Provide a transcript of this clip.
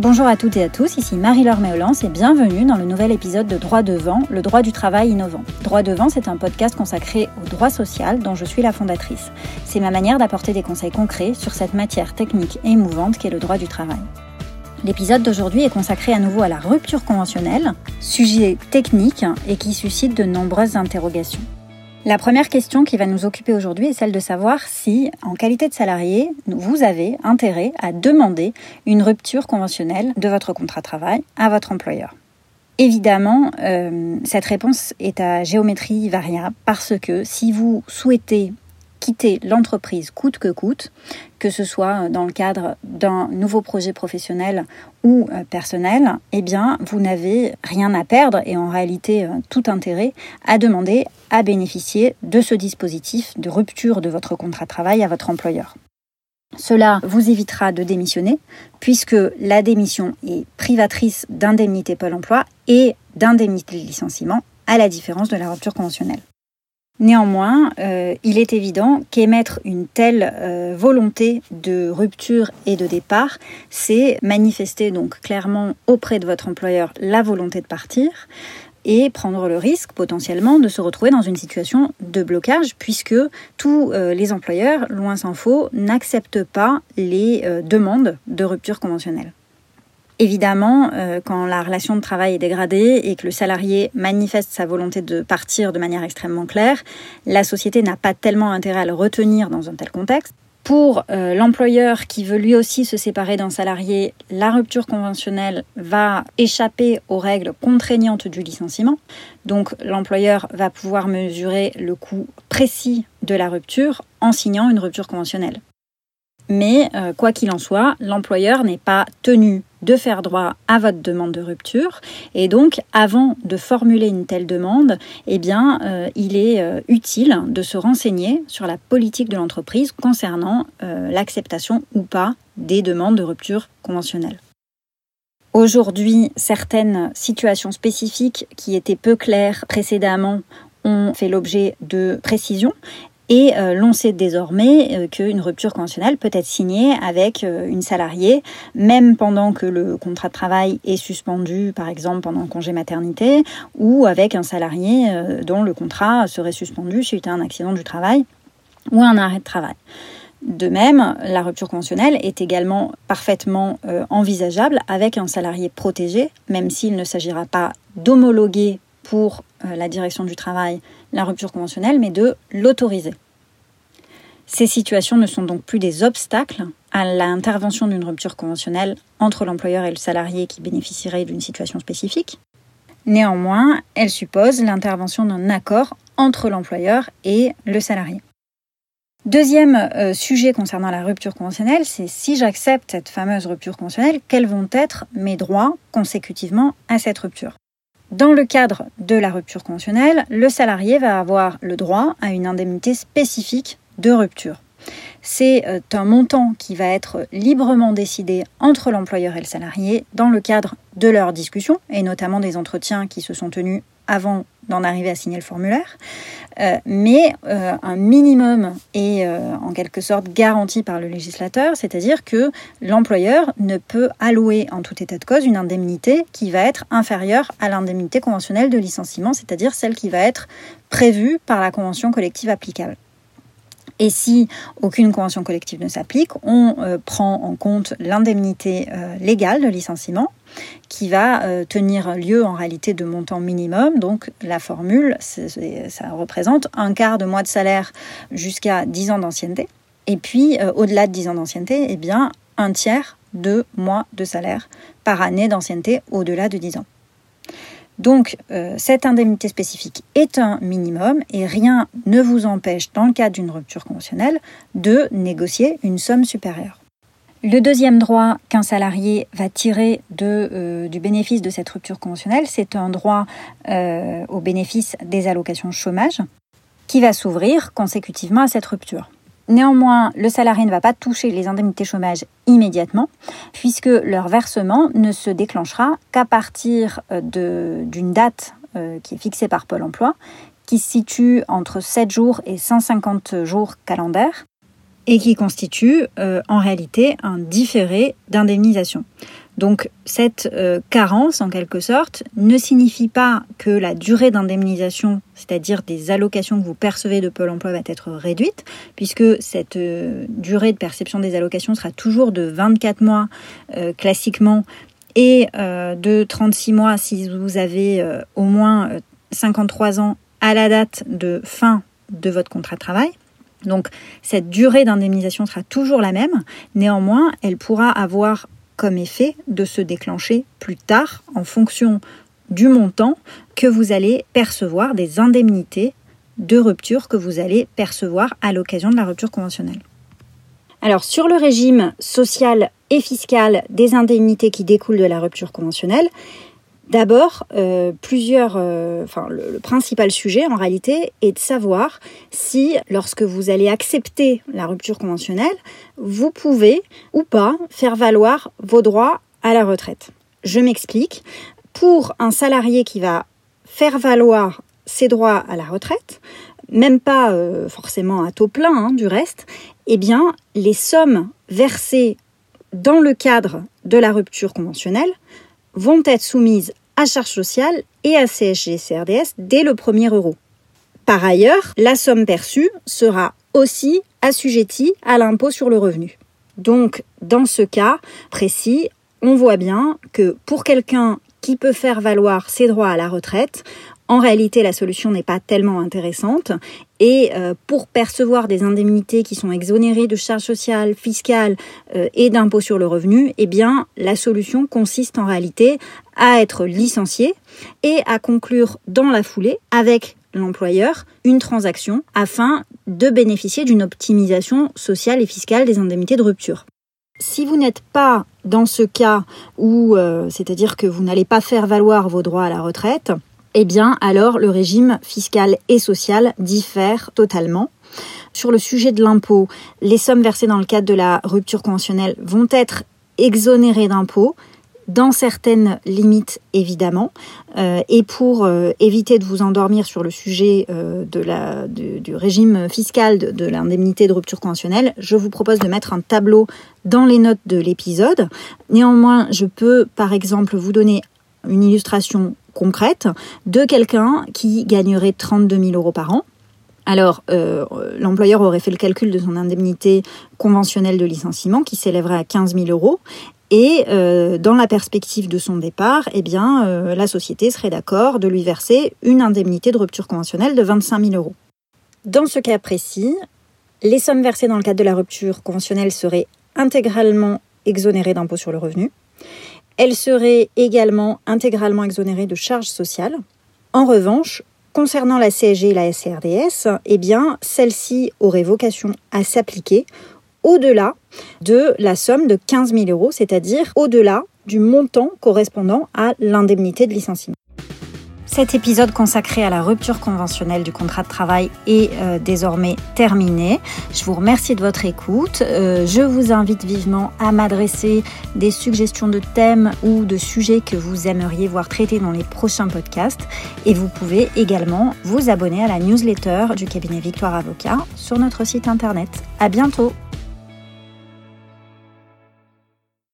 Bonjour à toutes et à tous, ici Marie-Laure Méolance et bienvenue dans le nouvel épisode de Droit devant, le droit du travail innovant. Droit devant, c'est un podcast consacré au droit social dont je suis la fondatrice. C'est ma manière d'apporter des conseils concrets sur cette matière technique et émouvante qu'est le droit du travail. L'épisode d'aujourd'hui est consacré à nouveau à la rupture conventionnelle, sujet technique et qui suscite de nombreuses interrogations. La première question qui va nous occuper aujourd'hui est celle de savoir si, en qualité de salarié, vous avez intérêt à demander une rupture conventionnelle de votre contrat de travail à votre employeur. Évidemment, cette réponse est à géométrie variable parce que si vous souhaitez quitter l'entreprise coûte que ce soit dans le cadre d'un nouveau projet professionnel ou personnel, eh bien, vous n'avez rien à perdre et en réalité tout intérêt à demander à bénéficier de ce dispositif de rupture de votre contrat de travail à votre employeur. Cela vous évitera de démissionner puisque la démission est privatrice d'indemnité Pôle emploi et d'indemnité de licenciement à la différence de la rupture conventionnelle. Néanmoins, il est évident qu'émettre une telle volonté de rupture et de départ, c'est manifester donc clairement auprès de votre employeur la volonté de partir et prendre le risque potentiellement de se retrouver dans une situation de blocage puisque tous les employeurs, loin s'en faut, n'acceptent pas les demandes de rupture conventionnelle. Évidemment, quand la relation de travail est dégradée et que le salarié manifeste sa volonté de partir de manière extrêmement claire, la société n'a pas tellement intérêt à le retenir dans un tel contexte. Pour l'employeur qui veut lui aussi se séparer d'un salarié, la rupture conventionnelle va échapper aux règles contraignantes du licenciement. Donc l'employeur va pouvoir mesurer le coût précis de la rupture en signant une rupture conventionnelle. Mais quoi qu'il en soit, l'employeur n'est pas tenu de faire droit à votre demande de rupture et donc avant de formuler une telle demande, il est utile de se renseigner sur la politique de l'entreprise concernant l'acceptation ou pas des demandes de rupture conventionnelle. Aujourd'hui, certaines situations spécifiques qui étaient peu claires précédemment ont fait l'objet de précisions. Et l'on sait désormais qu'une rupture conventionnelle peut être signée avec une salariée, même pendant que le contrat de travail est suspendu, par exemple pendant le congé maternité, ou avec un salarié dont le contrat serait suspendu suite à un accident du travail ou un arrêt de travail. De même, la rupture conventionnelle est également parfaitement envisageable avec un salarié protégé, même s'il ne s'agira pas d'homologuer pour la direction du travail la rupture conventionnelle, mais de l'autoriser. Ces situations ne sont donc plus des obstacles à l'intervention d'une rupture conventionnelle entre l'employeur et le salarié qui bénéficierait d'une situation spécifique. Néanmoins, elles supposent l'intervention d'un accord entre l'employeur et le salarié. Deuxième sujet concernant la rupture conventionnelle, c'est si j'accepte cette fameuse rupture conventionnelle, quels vont être mes droits consécutivement à cette rupture ? Dans le cadre de la rupture conventionnelle, le salarié va avoir le droit à une indemnité spécifique de rupture. C'est un montant qui va être librement décidé entre l'employeur et le salarié dans le cadre de leurs discussions et notamment des entretiens qui se sont tenus avant d'en arriver à signer le formulaire, mais un minimum est en quelque sorte garanti par le législateur, c'est-à-dire que l'employeur ne peut allouer en tout état de cause une indemnité qui va être inférieure à l'indemnité conventionnelle de licenciement, c'est-à-dire celle qui va être prévue par la convention collective applicable. Et si aucune convention collective ne s'applique, on prend en compte l'indemnité légale de licenciement qui va tenir lieu en réalité de montant minimum. Donc la formule, ça représente un quart de mois de salaire jusqu'à 10 ans d'ancienneté. Et puis au-delà de 10 ans d'ancienneté, un tiers de mois de salaire par année d'ancienneté au-delà de 10 ans. Donc, cette indemnité spécifique est un minimum et rien ne vous empêche, dans le cadre d'une rupture conventionnelle, de négocier une somme supérieure. Le deuxième droit qu'un salarié va tirer du bénéfice de cette rupture conventionnelle, c'est un droit au bénéfice des allocations chômage qui va s'ouvrir consécutivement à cette rupture. Néanmoins, le salarié ne va pas toucher les indemnités chômage immédiatement puisque leur versement ne se déclenchera qu'à partir d'une date qui est fixée par Pôle emploi, qui se situe entre 7 jours et 150 jours calendaires et qui constitue en réalité un différé d'indemnisation. Donc cette carence, en quelque sorte, ne signifie pas que la durée d'indemnisation, c'est-à-dire des allocations que vous percevez de Pôle emploi, va être réduite, puisque cette durée de perception des allocations sera toujours de 24 mois classiquement, et de 36 mois si vous avez au moins 53 ans à la date de fin de votre contrat de travail. Donc cette durée d'indemnisation sera toujours la même, néanmoins elle pourra avoir comme effet de se déclencher plus tard en fonction du montant que vous allez percevoir, des indemnités de rupture que vous allez percevoir à l'occasion de la rupture conventionnelle. Alors sur le régime social et fiscal des indemnités qui découlent de la rupture conventionnelle, d'abord, le principal sujet en réalité est de savoir si, lorsque vous allez accepter la rupture conventionnelle, vous pouvez ou pas faire valoir vos droits à la retraite. Je m'explique. Pour un salarié qui va faire valoir ses droits à la retraite, même pas forcément à taux plein du reste, eh bien, les sommes versées dans le cadre de la rupture conventionnelle vont être soumises à charges sociales et à CSG-CRDS dès le premier euro. Par ailleurs, la somme perçue sera aussi assujettie à l'impôt sur le revenu. Donc, dans ce cas précis, on voit bien que pour quelqu'un qui peut faire valoir ses droits à la retraite, en réalité, la solution n'est pas tellement intéressante et pour percevoir des indemnités qui sont exonérées de charges sociales, fiscales et d'impôts sur le revenu, eh bien, la solution consiste en réalité à être licencié et à conclure dans la foulée avec l'employeur une transaction afin de bénéficier d'une optimisation sociale et fiscale des indemnités de rupture. Si vous n'êtes pas dans ce cas où, c'est-à-dire que vous n'allez pas faire valoir vos droits à la retraite, eh bien, alors le régime fiscal et social diffère totalement. Sur le sujet de l'impôt, les sommes versées dans le cadre de la rupture conventionnelle vont être exonérées d'impôts, dans certaines limites évidemment. Et pour éviter de vous endormir sur le sujet du régime fiscal de l'indemnité de rupture conventionnelle, je vous propose de mettre un tableau dans les notes de l'épisode. Néanmoins, je peux par exemple vous donner une illustration concrète de quelqu'un qui gagnerait 32 000 euros par an. Alors, l'employeur aurait fait le calcul de son indemnité conventionnelle de licenciement qui s'élèverait à 15 000 euros. Et dans la perspective de son départ, eh bien, la société serait d'accord de lui verser une indemnité de rupture conventionnelle de 25 000 euros. Dans ce cas précis, les sommes versées dans le cadre de la rupture conventionnelle seraient intégralement exonérées d'impôt sur le revenu. Elles seraient également intégralement exonérées de charges sociales. En revanche, concernant la CSG et la CRDS, eh bien, celle-ci aurait vocation à s'appliquer au-delà de la somme de 15 000 euros, c'est-à-dire au-delà du montant correspondant à l'indemnité de licenciement. Cet épisode consacré à la rupture conventionnelle du contrat de travail est désormais terminé. Je vous remercie de votre écoute. Je vous invite vivement à m'adresser des suggestions de thèmes ou de sujets que vous aimeriez voir traités dans les prochains podcasts. Et vous pouvez également vous abonner à la newsletter du cabinet Victoire Avocat sur notre site internet. À bientôt!